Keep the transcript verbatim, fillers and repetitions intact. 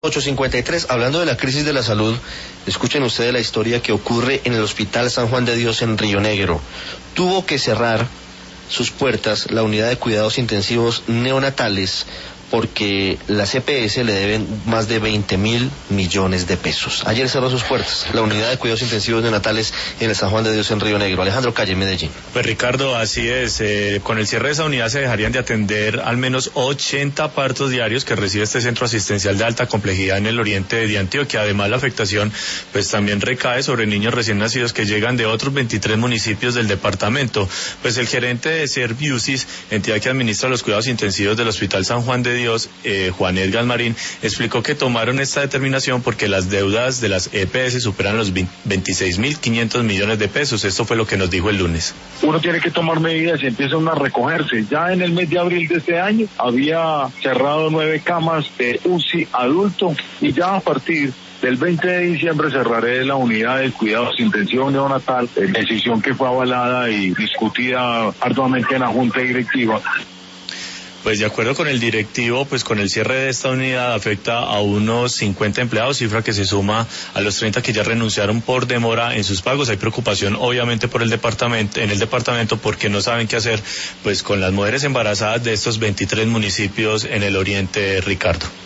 ocho cincuenta y tres, hablando de la crisis de la salud, escuchen ustedes la historia que ocurre en el Hospital San Juan de Dios en Río Negro. Tuvo que cerrar sus puertas la unidad de cuidados intensivos neonatales porque las E P S le deben más de veinte mil millones de pesos. Ayer cerró sus puertas la unidad de cuidados intensivos neonatales en el San Juan de Dios en Río Negro. Alejandro Calle, Medellín. Pues Ricardo, así es. Eh, con el cierre de esa unidad se dejarían de atender al menos ochenta partos diarios que recibe este centro asistencial de alta complejidad en el oriente de Antioquia. Además, la afectación pues también recae sobre niños recién nacidos que llegan de otros veintitrés municipios del departamento. Pues el gerente de Serviusis, entidad que administra los cuidados intensivos del Hospital San Juan de Dios, Dios, eh, Juan Edgar Marín, explicó que tomaron esta determinación porque las deudas de las E P S superan los veintiséis mil quinientos millones de pesos. Esto fue lo que nos dijo el lunes. Uno tiene que tomar medidas y empiezan a recogerse. Ya en el mes de abril de este año había cerrado nueve camas de U C I adulto y ya a partir del veinte de diciembre cerraré la unidad de cuidados intensivos neonatal, decisión que fue avalada y discutida arduamente en la Junta Directiva. Pues de acuerdo con el directivo, pues con el cierre de esta unidad afecta a unos cincuenta empleados, cifra que se suma a los treinta que ya renunciaron por demora en sus pagos. Hay preocupación obviamente por el departamento, en el departamento porque no saben qué hacer pues con las mujeres embarazadas de estos veintitrés municipios en el oriente, Ricardo.